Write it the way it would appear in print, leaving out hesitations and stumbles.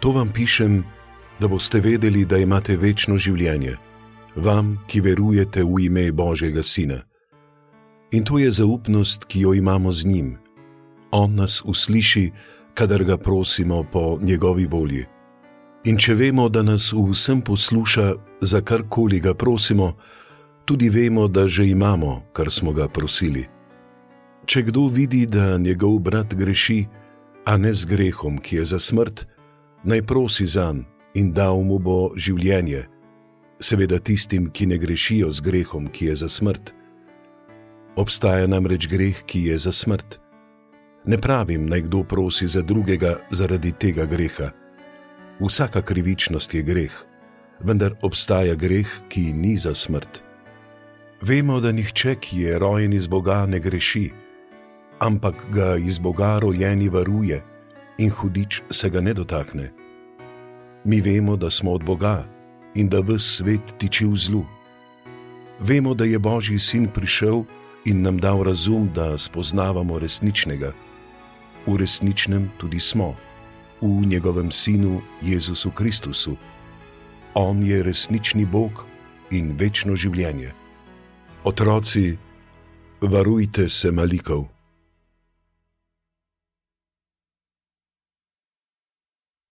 To vam pišem, da boste vedeli, da imate večno življenje, vam, ki verujete v ime Božjega Sina. In to je zaupnost, ki jo imamo z njim. On nas usliši, kadar ga prosimo po njegovi volji. In če vemo, da nas v vsem posluša, za karkoli ga prosimo, tudi vemo, da že imamo, kar smo ga prosili. Če kdo vidi, da njegov brat greši, a ne z grehom, ki je za smrt, naj prosi zanj in dal mu bo življenje, seveda tistim, ki ne grešijo z grehom, ki je za smrt. Obstaja namreč greh, ki je za smrt. Ne pravim, naj kdo prosi za drugega zaradi tega greha. Vsaka krivičnost je greh, vendar obstaja greh, ki ni za smrt. Vemo, da nihče, ki je rojen iz Boga, ne greši, ampak ga iz Boga rojeni varuje in hudič se ga ne dotakne. Mi vemo, da smo od Boga in da ves svet tiči v zlu. Vemo, da je Božji sin prišel in nam dal razum, da spoznavamo resničnega. V resničnem tudi smo, v njegovem sinu Jezusu Kristusu. On je resnični Bog in večno življenje. Otroci, varujte se malikov.